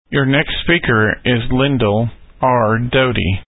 Your next speaker is Lyndall R. Doty.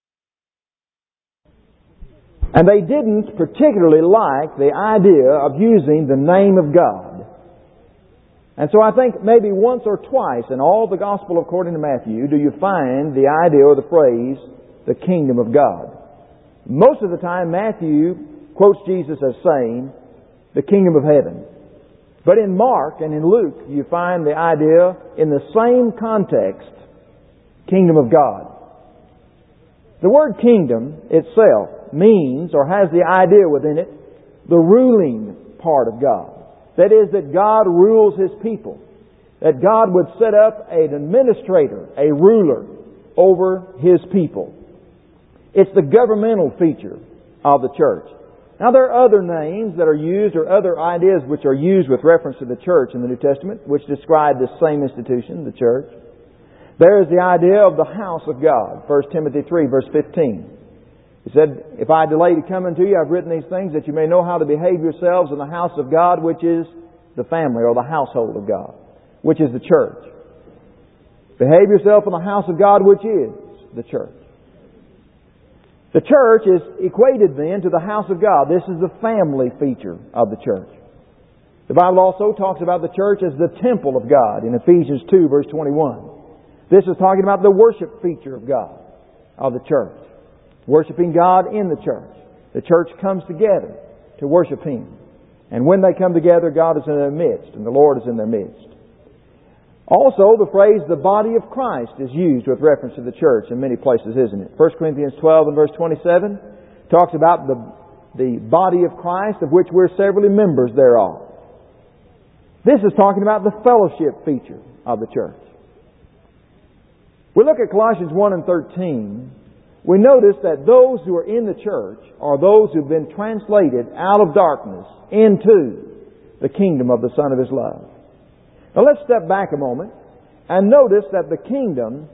And they didn't particularly like the idea of using the name of God. And so I think maybe once or twice in all the Gospel according to Matthew do you find the idea or the phrase, the kingdom of God. Most of the time Matthew quotes Jesus as saying, the kingdom of heaven. But in Mark and in Luke you find the idea in the same context, kingdom of God. The word kingdom itself means or has the idea within it, the ruling part of God. That is, that God rules His people. That God would set up an administrator, a ruler over His people. It's the governmental feature of the church. Now there are other names that are used or other ideas which are used with reference to the church in the New Testament which describe this same institution, the church. There is the idea of the house of God. 1 Timothy 3 verse 15. He said, if I delay to come unto you, I've written these things that you may know how to behave yourselves in the house of God, which is the family or the household of God, which is the church. Behave yourself in the house of God, which is the church. The church is equated then to the house of God. This is the family feature of the church. The Bible also talks about the church as the temple of God in Ephesians 2 verse 21. This is talking about the worship feature of God, of the church. Worshiping God in the church. The church comes together to worship Him. And when they come together, God is in their midst and the Lord is in their midst. Also, the phrase, the body of Christ, is used with reference to the church in many places, isn't it? 1 Corinthians 12 and verse 27 talks about the body of Christ, of which we're severally members thereof. This is talking about the fellowship feature of the church. We look at Colossians 1 and 13. We notice that those who are in the church are those who've been translated out of darkness into the kingdom of the Son of His love. Now let's step back a moment and notice that the kingdom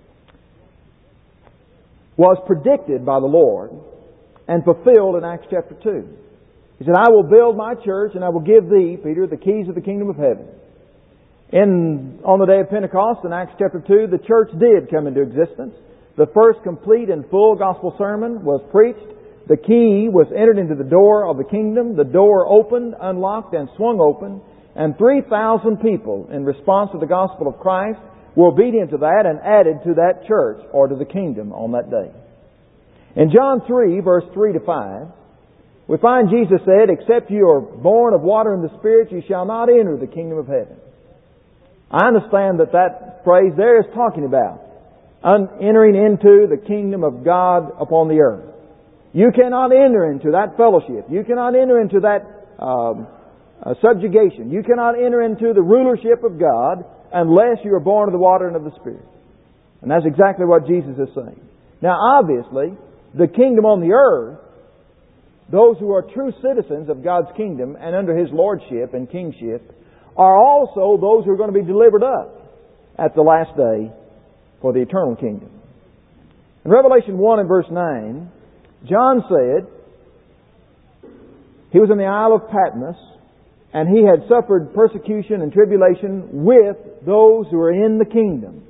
was predicted by the Lord and fulfilled in Acts chapter 2. He said, I will build my church and I will give thee, Peter, the keys of the kingdom of heaven. On the day of Pentecost in Acts chapter 2, the church did come into existence. The first complete and full gospel sermon was preached. The key was entered into the door of the kingdom. The door opened, unlocked, and swung open. And 3,000 people, in response to the gospel of Christ, were obedient to that and added to that church or to the kingdom on that day. In John 3, verse 3 to 5, we find Jesus said, except you are born of water and the Spirit, you shall not enter the kingdom of heaven. I understand that phrase there is talking about entering into the kingdom of God upon the earth. You cannot enter into that fellowship. You cannot enter into that subjugation. You cannot enter into the rulership of God unless you are born of the water and of the Spirit. And that's exactly what Jesus is saying. Now obviously, the kingdom on the earth, those who are true citizens of God's kingdom and under His lordship and kingship, are also those who are going to be delivered up at the last day for the eternal kingdom. In Revelation 1 and verse 9, John said he was in the Isle of Patmos and he had suffered persecution and tribulation with those who are in the kingdom.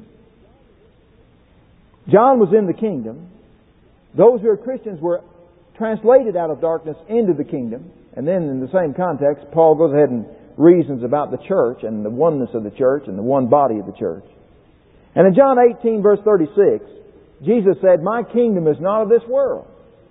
John was in the kingdom. Those who are Christians were translated out of darkness into the kingdom. And then in the same context, Paul goes ahead and reasons about the church and the oneness of the church and the one body of the church. And in John 18 verse 36, Jesus said, my kingdom is not of this world.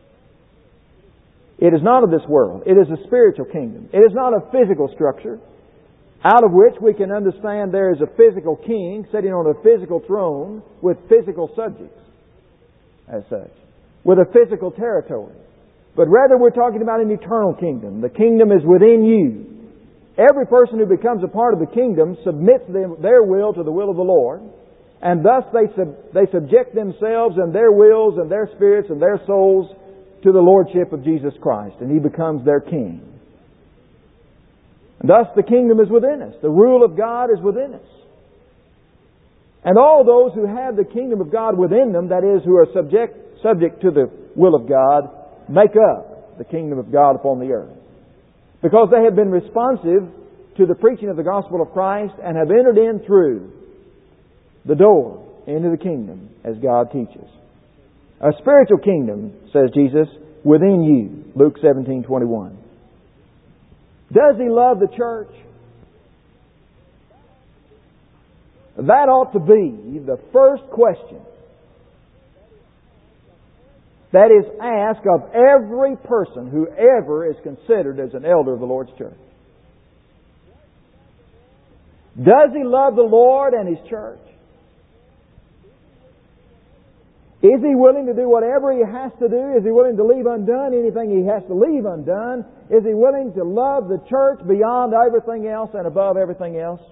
It is not of this world. It is a spiritual kingdom. It is not a physical structure out of which we can understand there is a physical king sitting on a physical throne with physical subjects as such, with a physical territory. But rather we're talking about an eternal kingdom. The kingdom is within you. Every person who becomes a part of the kingdom submits their will to the will of the Lord. And thus they subject themselves and their wills and their spirits and their souls to the Lordship of Jesus Christ. And He becomes their King. And thus the kingdom is within us. The rule of God is within us. And all those who have the kingdom of God within them, that is, who are subject to the will of God, make up the kingdom of God upon the earth. Because they have been responsive to the preaching of the gospel of Christ and have entered in through the door into the kingdom as God teaches. A spiritual kingdom, says Jesus, within you. Luke 17:21. Does He love the church? That ought to be the first question that is asked of every person who ever is considered as an elder of the Lord's church. Does he love the Lord and His church? Is he willing to do whatever he has to do? Is he willing to leave undone anything he has to leave undone? Is he willing to love the church beyond everything else and above everything else?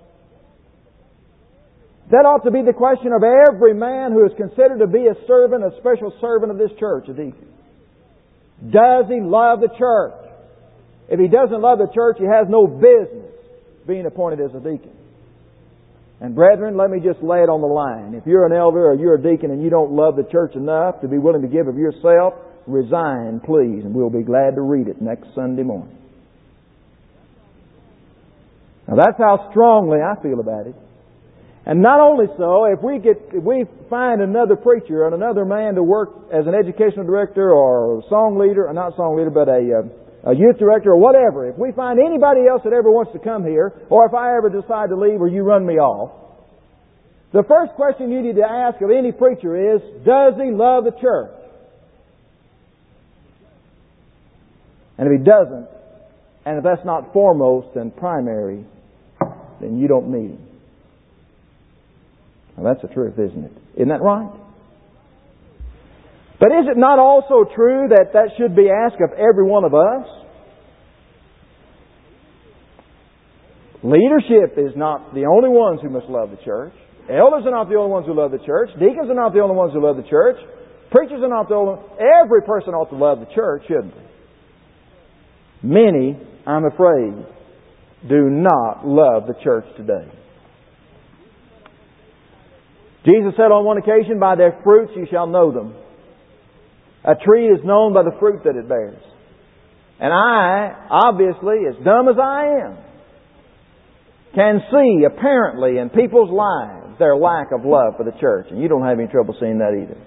That ought to be the question of every man who is considered to be a servant, a special servant of this church, a deacon. Does he love the church? If he doesn't love the church, he has no business being appointed as a deacon. And brethren, let me just lay it on the line. If you're an elder or you're a deacon and you don't love the church enough to be willing to give of yourself, resign, please, and we'll be glad to read it next Sunday morning. Now that's how strongly I feel about it. And not only so, if we find another preacher and another man to work as an educational director or a song leader, or not song leader, but a youth director or whatever, if we find anybody else that ever wants to come here, or if I ever decide to leave or you run me off, the first question you need to ask of any preacher is, does he love the church? And if he doesn't, and if that's not foremost and primary, then you don't need him. Now that's the truth, isn't it? Isn't that right? But is it not also true that that should be asked of every one of us? Leadership is not the only ones who must love the church. Elders are not the only ones who love the church. Deacons are not the only ones who love the church. Preachers are not the only ones. Every person ought to love the church, shouldn't they? Many, I'm afraid, do not love the church today. Jesus said on one occasion, by their fruits you shall know them. A tree is known by the fruit that it bears. And I, obviously, as dumb as I am, can see apparently in people's lives their lack of love for the church. And you don't have any trouble seeing that either.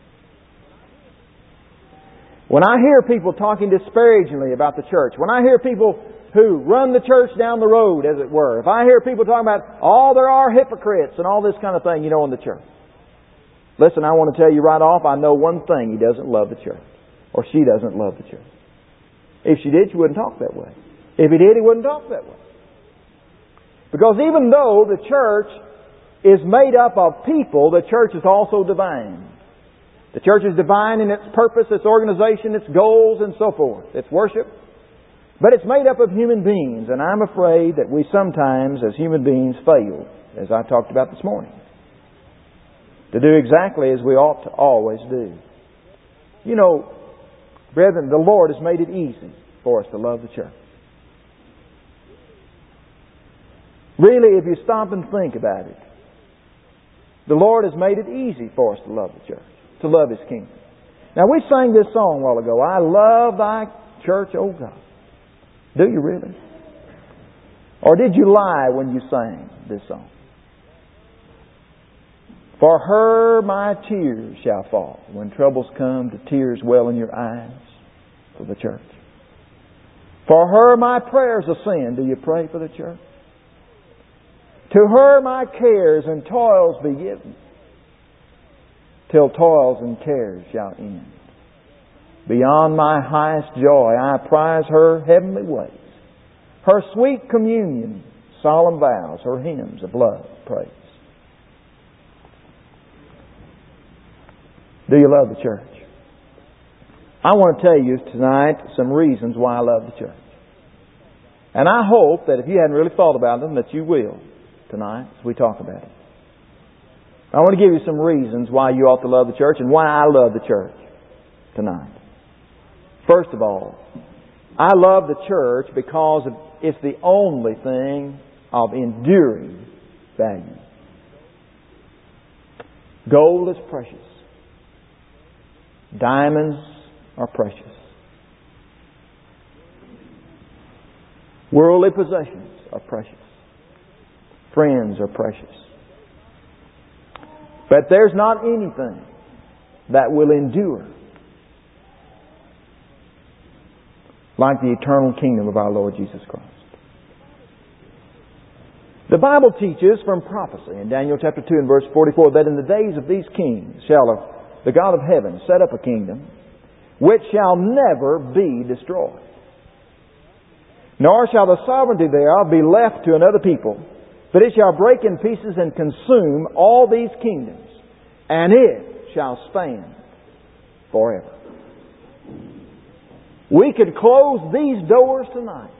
When I hear people talking disparagingly about the church, when I hear people who run the church down the road, as it were, if I hear people talking about, there are hypocrites and all this kind of thing, in the church. Listen, I want to tell you right off, I know one thing: he doesn't love the church. Or she doesn't love the church. If she did, she wouldn't talk that way. If he did, he wouldn't talk that way. Because even though the church is made up of people, the church is also divine. The church is divine in its purpose, its organization, its goals, and so forth. Its worship. But it's made up of human beings, and I'm afraid that we sometimes, as human beings, fail, as I talked about this morning, to do exactly as we ought to always do. Brethren, the Lord has made it easy for us to love the church. Really, if you stop and think about it, the Lord has made it easy for us to love the church, to love His kingdom. Now, we sang this song a while ago, I love Thy church, O God. Do you really? Or did you lie when you sang this song? For her my tears shall fall. When troubles come, the tears well in your eyes for the church. For her my prayers ascend. Do you pray for the church? To her my cares and toils be given, till toils and cares shall end. Beyond my highest joy I prize her heavenly ways, her sweet communion, solemn vows, her hymns of love, praise. Do you love the church? I want to tell you tonight some reasons why I love the church. And I hope that if you hadn't really thought about them, that you will tonight as we talk about it. I want to give you some reasons why you ought to love the church and why I love the church tonight. First of all, I love the church because it's the only thing of enduring value. Gold is precious. Diamonds are precious. Worldly possessions are precious. Friends are precious. But there's not anything that will endure like the eternal kingdom of our Lord Jesus Christ. The Bible teaches from prophecy in Daniel chapter 2 and verse 44 that in the days of these kings shall the God of heaven set up a kingdom which shall never be destroyed. Nor shall the sovereignty thereof be left to another people, but it shall break in pieces and consume all these kingdoms, and it shall stand forever. We could close these doors tonight,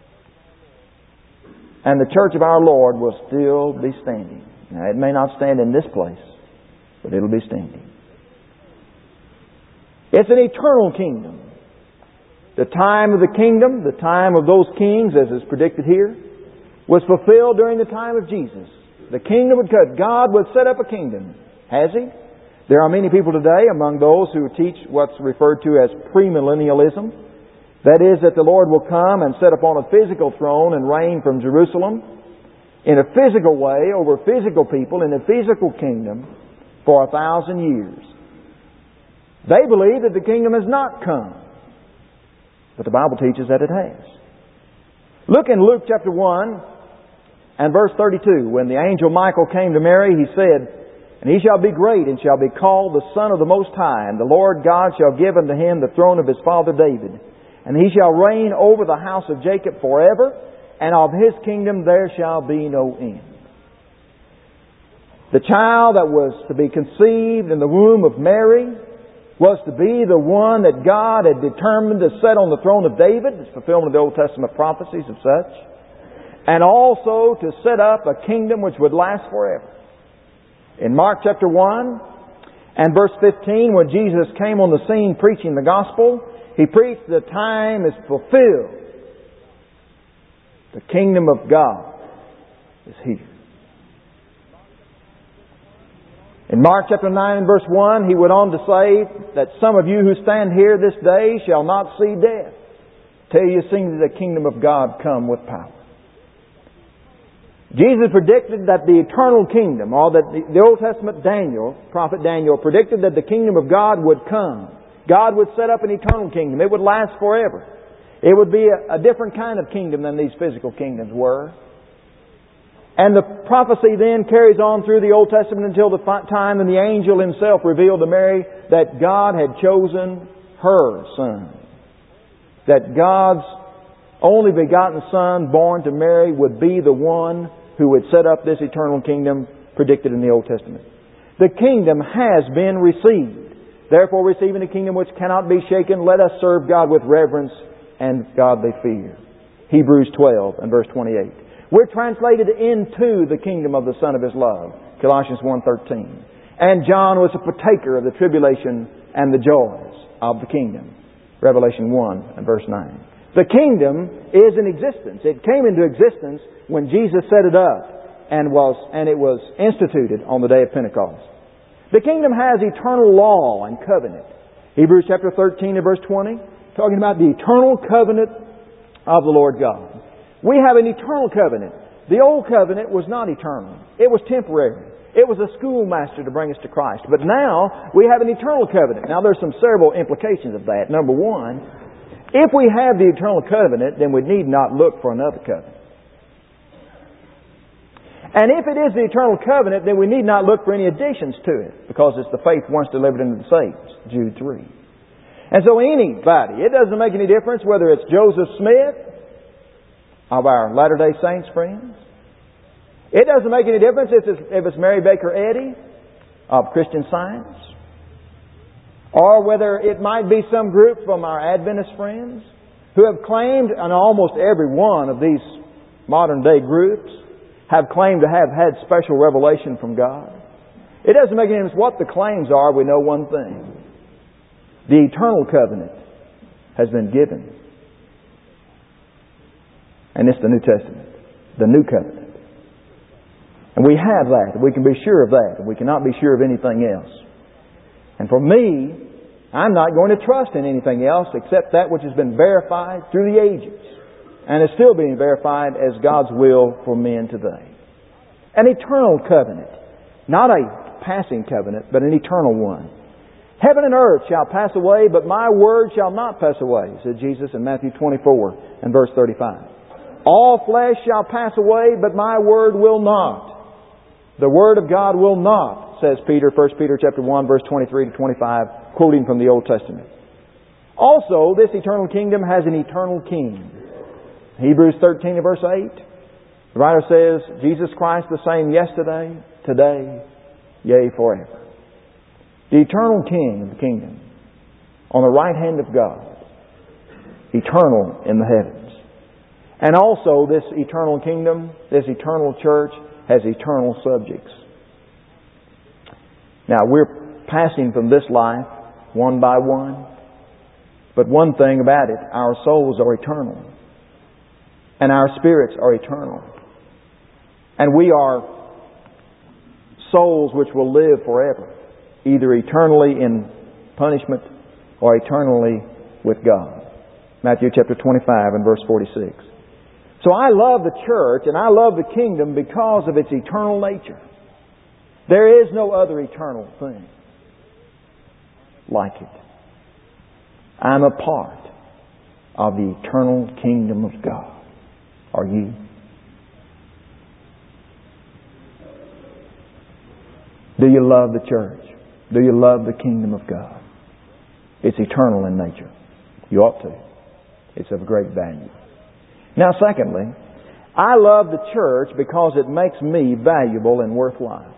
and the church of our Lord will still be standing. Now, it may not stand in this place, but it'll be standing. It's an eternal kingdom. The time of the kingdom, the time of those kings, as is predicted here, was fulfilled during the time of Jesus. The kingdom would come. God would set up a kingdom. Has He? There are many people today among those who teach what's referred to as premillennialism. That is, that the Lord will come and sit upon a physical throne and reign from Jerusalem in a physical way over physical people in a physical kingdom for 1,000 years. They believe that the kingdom has not come, but the Bible teaches that it has. Look in Luke chapter 1 and verse 32. When the angel Michael came to Mary, he said, "And he shall be great, and shall be called the Son of the Most High. And the Lord God shall give unto him the throne of his father David. And he shall reign over the house of Jacob forever, and of his kingdom there shall be no end." The child that was to be conceived in the womb of Mary was to be the one that God had determined to sit on the throne of David. It's fulfillment of the Old Testament prophecies of such. And also to set up a kingdom which would last forever. In Mark chapter 1 and verse 15, when Jesus came on the scene preaching the gospel, He preached, "The time is fulfilled. The kingdom of God is here." In Mark chapter 9 and verse 1, He went on to say that some of you who stand here this day shall not see death till you see the kingdom of God come with power. Jesus predicted that the eternal kingdom, or that the Old Testament prophet Daniel predicted that the kingdom of God would come. God would set up an eternal kingdom. It would last forever. It would be a different kind of kingdom than these physical kingdoms were. And the prophecy then carries on through the Old Testament until the time when the angel himself revealed to Mary that God had chosen her Son. That God's only begotten Son born to Mary would be the one who would set up this eternal kingdom predicted in the Old Testament. The kingdom has been received. Therefore, receiving a kingdom which cannot be shaken, let us serve God with reverence and godly fear. Hebrews 12 and verse 28. We're translated into the kingdom of the Son of His love. Colossians 1:13. And John was a partaker of the tribulation and the joys of the kingdom. Revelation 1 and verse 9. The kingdom is in existence. It came into existence when Jesus set it up and it was instituted on the day of Pentecost. The kingdom has eternal law and covenant. Hebrews chapter 13 and verse 20, talking about the eternal covenant of the Lord God. We have an eternal covenant. The old covenant was not eternal. It was temporary. It was a schoolmaster to bring us to Christ. But now we have an eternal covenant. Now there's some several implications of that. Number one, if we have the eternal covenant, then we need not look for another covenant. And if it is the eternal covenant, then we need not look for any additions to it, because it's the faith once delivered into the saints, Jude 3. And so anybody, it doesn't make any difference whether it's Joseph Smith of our Latter-day Saints friends. It doesn't make any difference if it's Mary Baker Eddy of Christian Science, or whether it might be some group from our Adventist friends who have claimed, and almost every one of these modern day groups have claimed to have had special revelation from God. It doesn't make any difference what the claims are. We know one thing. The eternal covenant has been given. And it's the New Testament. The New Covenant. And we have that. We can be sure of that. We cannot be sure of anything else. And for me, I'm not going to trust in anything else except that which has been verified through the ages. And is still being verified as God's will for men today. An eternal covenant. Not a a passing covenant, but an eternal one. Heaven and earth shall pass away, but my word shall not pass away, said Jesus in Matthew 24 and verse 35. All flesh shall pass away, but my word will not. The word of God will not, says Peter, 1 Peter chapter 1, verse 23 to 25, quoting from the Old Testament. Also, this eternal kingdom has an eternal king. Hebrews 13 and verse 8, the writer says, Jesus Christ the same yesterday, today, yea, forever. The eternal King of the kingdom, on the right hand of God, eternal in the heavens. And also this eternal kingdom, this eternal church, has eternal subjects. Now, we're passing from this life one by one. But one thing about it, our souls are eternal. And our spirits are eternal. And we are souls which will live forever, either eternally in punishment or eternally with God. Matthew chapter 25 and verse 46. So I love the church and I love the kingdom because of its eternal nature. There is no other eternal thing like it. I'm a part of the eternal kingdom of God. Are you? Do you love the church? Do you love the kingdom of God? It's eternal in nature. You ought to. It's of great value. Now, secondly, I love the church because it makes me valuable and worthwhile.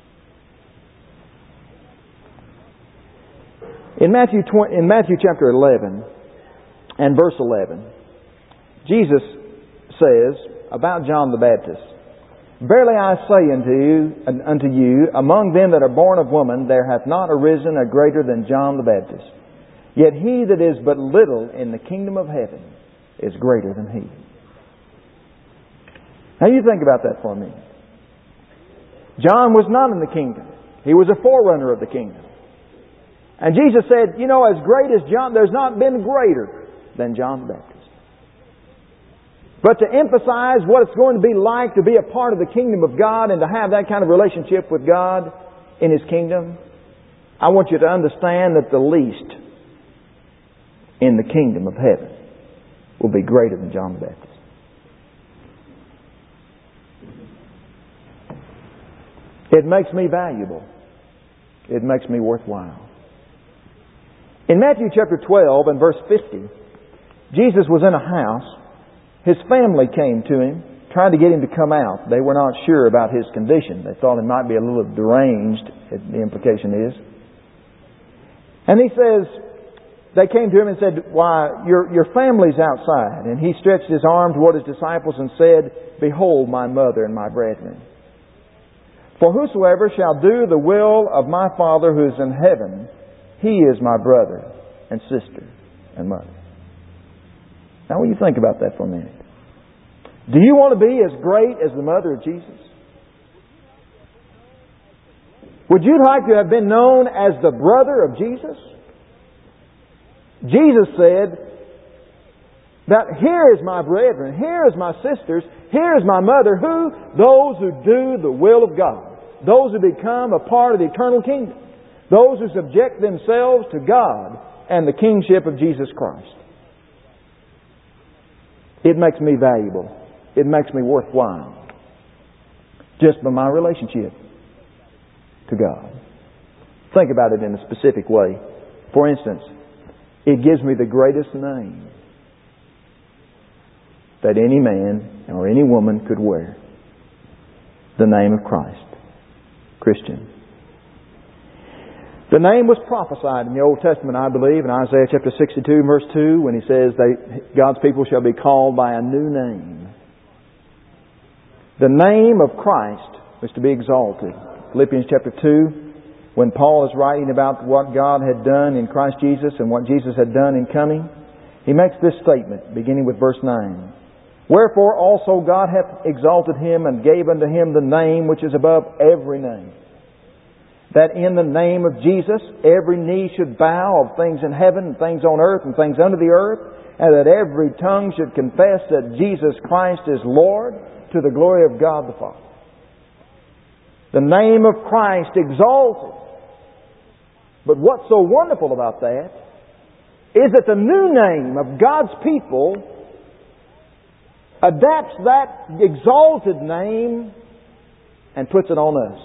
In Matthew chapter 11 and verse 11, Jesus says about John the Baptist, Verily I say unto you, among them that are born of woman, there hath not arisen a greater than John the Baptist. Yet he that is but little in the kingdom of heaven is greater than he. Now you think about that for a minute. John was not in the kingdom. He was a forerunner of the kingdom. And Jesus said, as great as John, there's not been greater than John the Baptist. But to emphasize what it's going to be like to be a part of the kingdom of God and to have that kind of relationship with God in His kingdom, I want you to understand that the least in the kingdom of heaven will be greater than John the Baptist. It makes me valuable. It makes me worthwhile. In Matthew chapter 12 and verse 50, Jesus was in a house. His family came to Him, tried to get Him to come out. They were not sure about His condition. They thought He might be a little deranged, the implication is. And He says, they came to Him and said, Why, your family's outside. And He stretched His arm toward His disciples and said, Behold my mother and my brethren. For whosoever shall do the will of my Father who is in heaven, he is my brother and sister and mother. Now, when you think about that for a minute, do you want to be as great as the mother of Jesus? Would you like to have been known as the brother of Jesus? Jesus said that here is my brethren, here is my sisters, here is my mother. Who? Those who do the will of God. Those who become a part of the eternal kingdom. Those who subject themselves to God and the kingship of Jesus Christ. It makes me valuable. It makes me worthwhile. Just by my relationship to God. Think about it in a specific way. For instance, it gives me the greatest name that any man or any woman could wear. The name of Christ. Christian. The name was prophesied in the Old Testament, I believe, in Isaiah chapter 62, verse 2, when He says, God's people shall be called by a new name. The name of Christ was to be exalted. Philippians chapter 2, when Paul is writing about what God had done in Christ Jesus and what Jesus had done in coming, he makes this statement, beginning with verse 9. Wherefore also God hath exalted Him and gave unto Him the name which is above every name. That in the name of Jesus every knee should bow of things in heaven and things on earth and things under the earth, and that every tongue should confess that Jesus Christ is Lord to the glory of God the Father. The name of Christ exalted. But what's so wonderful about that is that the new name of God's people adapts that exalted name and puts it on us.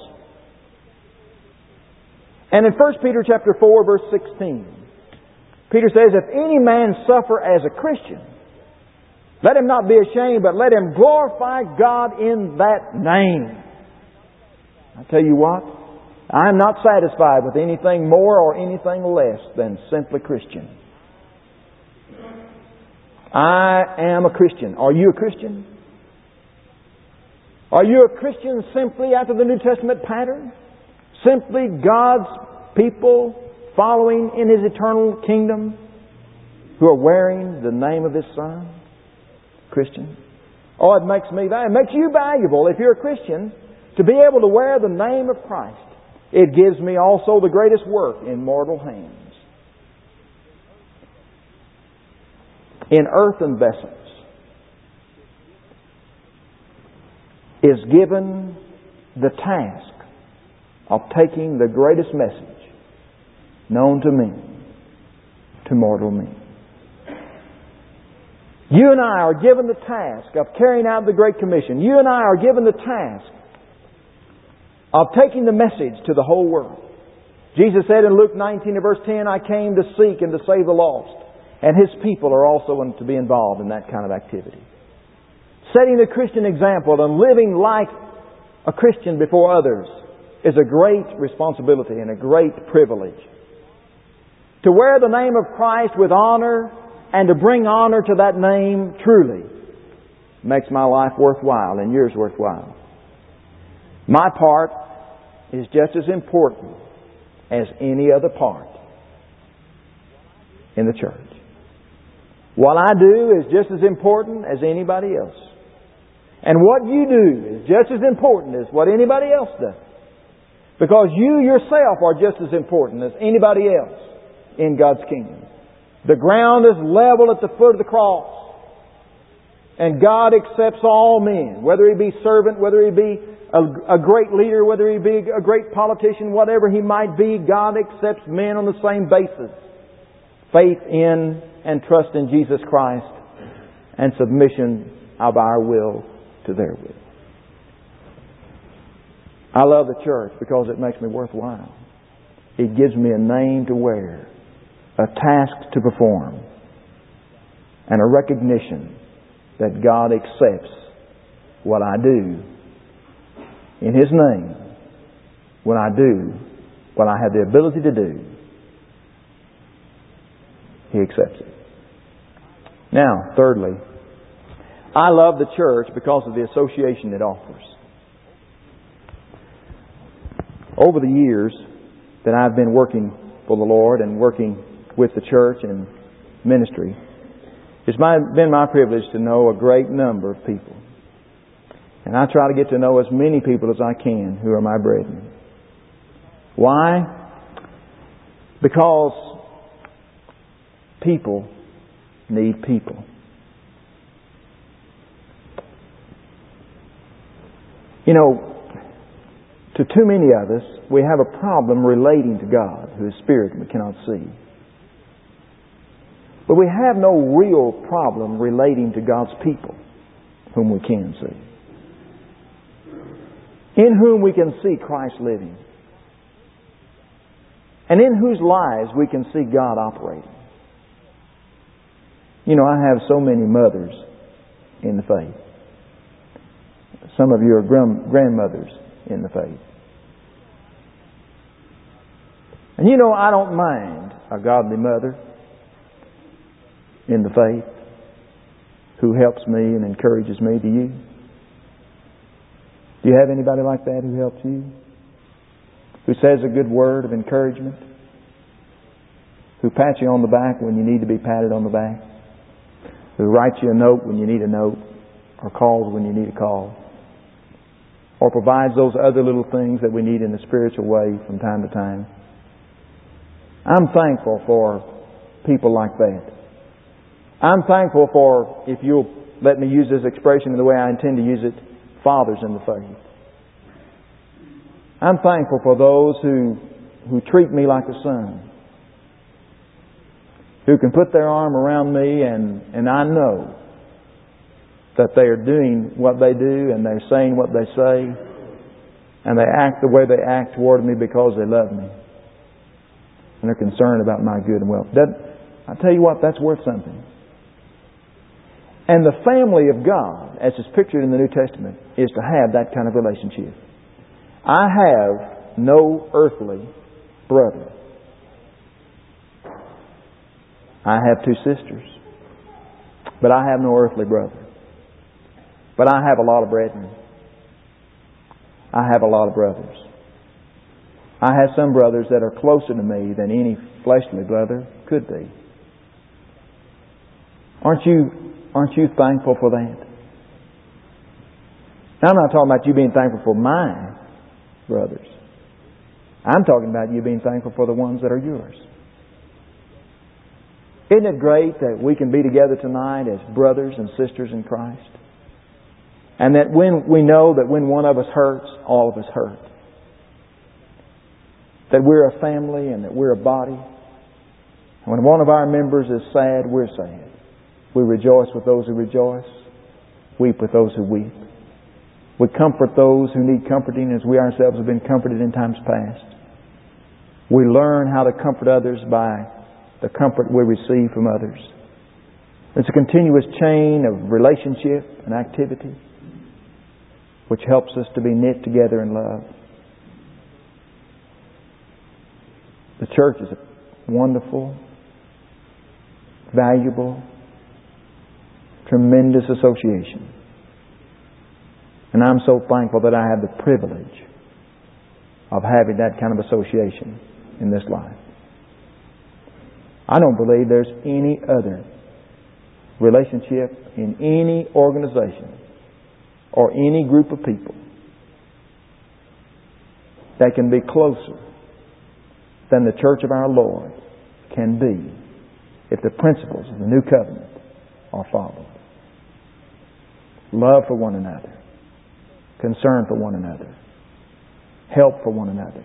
And in 1 Peter chapter 4, verse 16, Peter says, if any man suffer as a Christian, let him not be ashamed, but let him glorify God in that name. I tell you what, I am not satisfied with anything more or anything less than simply Christian. I am a Christian. Are you a Christian? Are you a Christian simply after the New Testament pattern? Simply God's people following in His eternal kingdom who are wearing the name of His Son? Christian. Oh, it makes me valuable. It makes you valuable if you're a Christian to be able to wear the name of Christ. It gives me also the greatest work in mortal hands. In earthen vessels is given the task of taking the greatest message known to men to mortal men. You and I are given the task of carrying out the Great Commission. You and I are given the task of taking the message to the whole world. Jesus said in Luke 19 verse 10, I came to seek and to save the lost. And His people are also to be involved in that kind of activity. Setting the Christian example and living like a Christian before others is a great responsibility and a great privilege. To wear the name of Christ with honor and to bring honor to that name truly makes my life worthwhile and yours worthwhile. My part is just as important as any other part in the church. What I do is just as important as anybody else. And what you do is just as important as what anybody else does. Because you yourself are just as important as anybody else in God's kingdom. The ground is level at the foot of the cross. And God accepts all men, whether he be servant, whether he be a great leader, whether he be a great politician, whatever he might be, God accepts men on the same basis. Faith in and trust in Jesus Christ and submission of our will to their will. I love the church because it makes me worthwhile. It gives me a name to wear, a task to perform, and a recognition that God accepts what I do in His name when I do what I have the ability to do. He accepts it. Now, thirdly, I love the church because of the association it offers. Over the years that I've been working for the Lord and working with the church and ministry, it's been my privilege to know a great number of people. And I try to get to know as many people as I can who are my brethren. Why? Because people need people. You know, to too many of us, we have a problem relating to God, who is Spirit and we cannot see. But we have no real problem relating to God's people, whom we can see. In whom we can see Christ living. And in whose lives we can see God operating. You know, I have so many mothers in the faith. Some of you are grandmothers in the faith. And you know, I don't mind a godly mother in the faith who helps me and encourages me. Do you? Do you have anybody like that who helps you? Who says a good word of encouragement? Who pats you on the back when you need to be patted on the back? Who writes you a note when you need a note? Or calls when you need a call? Or provides those other little things that we need in a spiritual way from time to time? I'm thankful for people like that. I'm thankful for, if you'll let me use this expression in the way I intend to use it, fathers in the faith. I'm thankful for those who treat me like a son, who can put their arm around me and I know that they are doing what they do and they're saying what they say and they act the way they act toward me because they love me and they're concerned about my good and welfare. I tell you what, that's worth something. And the family of God, as is pictured in the New Testament, is to have that kind of relationship. I have no earthly brother. I have 2 sisters. But I have no earthly brother. But I have a lot of brethren. I have a lot of brothers. I have some brothers that are closer to me than any fleshly brother could be. Aren't you thankful for that? Now, I'm not talking about you being thankful for my brothers. I'm talking about you being thankful for the ones that are yours. Isn't it great that we can be together tonight as brothers and sisters in Christ? And that when we know that when one of us hurts, all of us hurt. That we're a family and that we're a body. And when one of our members is sad, we're sad. We rejoice with those who rejoice. Weep with those who weep. We comfort those who need comforting as we ourselves have been comforted in times past. We learn how to comfort others by the comfort we receive from others. It's a continuous chain of relationship and activity which helps us to be knit together in love. The church is a wonderful, valuable, tremendous association. And I'm so thankful that I have the privilege of having that kind of association in this life. I don't believe there's any other relationship in any organization or any group of people that can be closer than the church of our Lord can be if the principles of the New Covenant are followed. Love for one another. Concern for one another. Help for one another.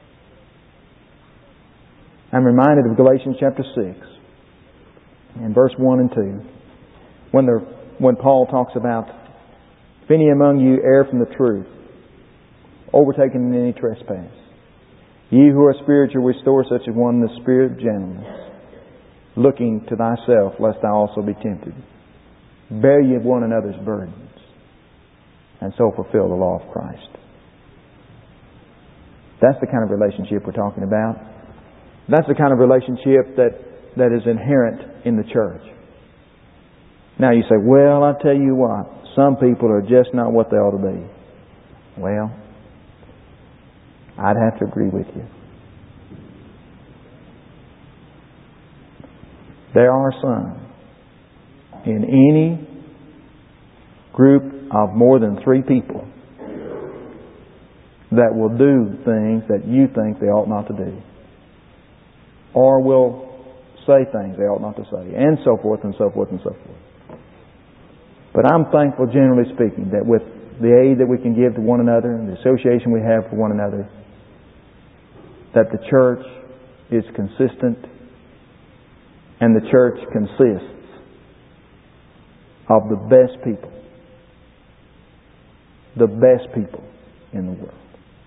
I'm reminded of Galatians chapter 6 in verse 1 and 2 when Paul talks about if any among you err from the truth, overtaken in any trespass, ye who are spiritual restore such a one in the spirit of gentleness, looking to thyself lest thou also be tempted. Bear ye one another's burdens, and so fulfill the law of Christ. That's the kind of relationship we're talking about. That's the kind of relationship that is inherent in the church. Now you say, well, I tell you what, some people are just not what they ought to be. Well, I'd have to agree with you. There are some in any group of more than 3 people that will do things that you think they ought not to do. Or will say things they ought not to say. And so forth and so forth and so forth. But I'm thankful, generally speaking, that with the aid that we can give to one another and the association we have for one another, that the church is consistent and the church consists of the best people. The best people in the world.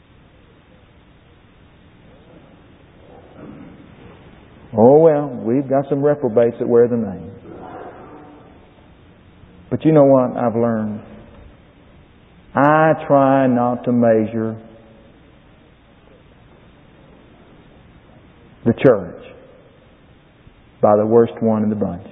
Oh well, we've got some reprobates that wear the name. But you know what I've learned? I try not to measure the church by the worst one in the bunch.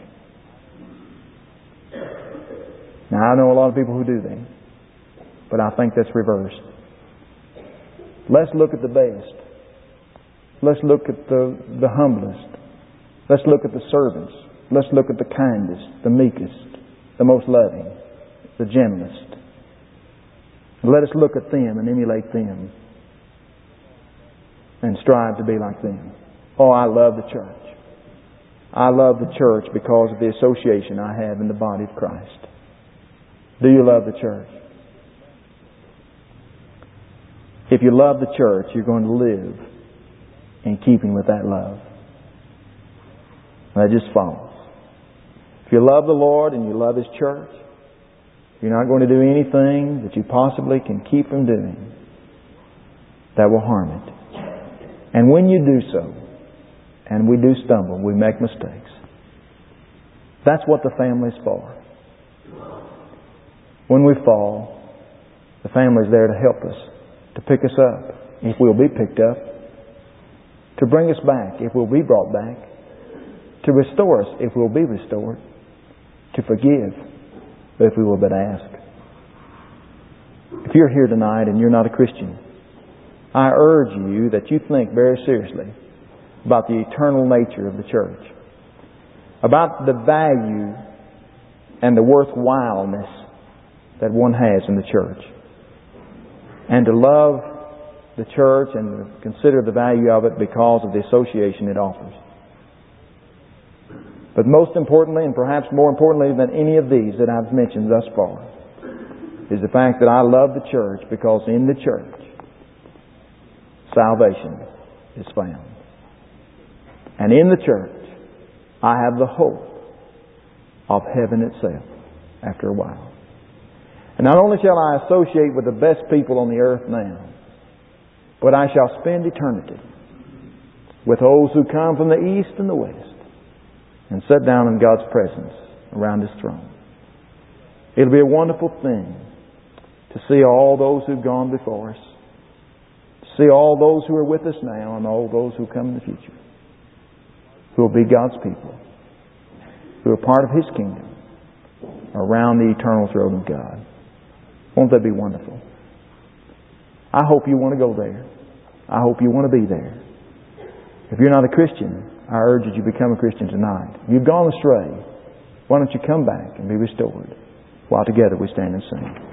Now I know a lot of people who do that, but I think that's reversed. Let's look at the best. Let's look at the humblest. Let's look at the servants. Let's look at the kindest, the meekest, the most loving, the gentlest. Let us look at them and emulate them and strive to be like them. Oh, I love the church. I love the church because of the association I have in the body of Christ. Do you love the church? If you love the church, you're going to live in keeping with that love. That just follows. If you love the Lord and you love His church, you're not going to do anything that you possibly can keep from doing that will harm it. And when you do so, and we do stumble, we make mistakes. That's what the family's for. When we fall, the family's there to help us, to pick us up, if we'll be picked up, to bring us back, if we'll be brought back, to restore us, if we'll be restored, to forgive, if we will but ask. If you're here tonight and you're not a Christian, I urge you that you think very seriously about the eternal nature of the church, about the value and the worthwhileness that one has in the church, and to love the church and to consider the value of it because of the association it offers. But most importantly, and perhaps more importantly than any of these that I've mentioned thus far, is the fact that I love the church because in the church, salvation is found. And in the church, I have the hope of heaven itself after a while. And not only shall I associate with the best people on the earth now, but I shall spend eternity with those who come from the east and the west and sit down in God's presence around His throne. It'll be a wonderful thing to see all those who've gone before us, to see all those who are with us now and all those who come in the future, who will be God's people, who are part of His kingdom around the eternal throne of God. Won't that be wonderful? I hope you want to go there. I hope you want to be there. If you're not a Christian, I urge that you become a Christian tonight. If you've gone astray, why don't you come back and be restored while together we stand and sing.